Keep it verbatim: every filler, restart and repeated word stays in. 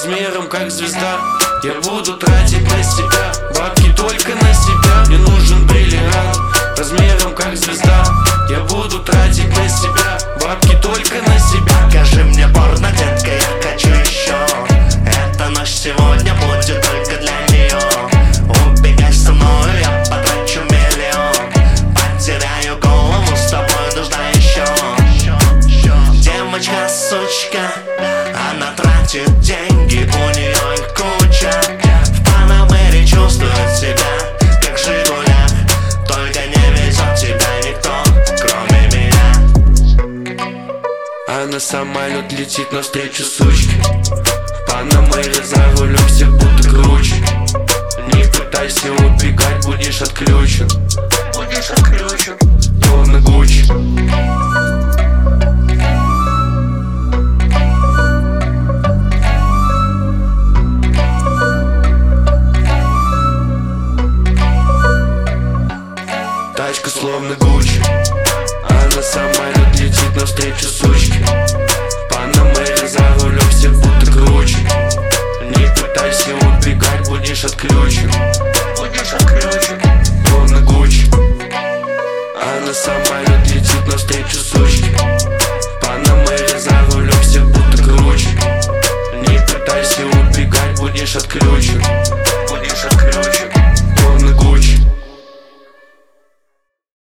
размером как звезда. Я буду тратить на себя бабки только на себя. Мне нужен бриллиант размером как звезда. Я буду тратить на себя бабки только на себя. Покажи мне порно, детка, я хочу еще. Эта ночь сегодня будет только для нее. Убегай со мной, я потрачу миллион. Потеряю голову, с тобой нужна еще. Девочка, сучка, она тратит деньги, у нее их куча. В Панамере чувствует себя как Жигуляк. Только не везет тебя никто, кроме меня. А на самолет летит навстречу сучке. В Панамере за рулем все будто круче. Не пытайся убегать, будешь отключен. Будешь отключен, словно Гуччи. Тачка словно Гуччи, а на самолет летит навстречу сучке. В Панамере за рулем все будто круче. Не пытайся убегать, будешь отключен. Будешь отключен, словно Гуччи. А на самолет летит навстречу сучке. В Панамере за рулем все будто круче. Не пытайся убегать, будешь отключен. Будешь отключен.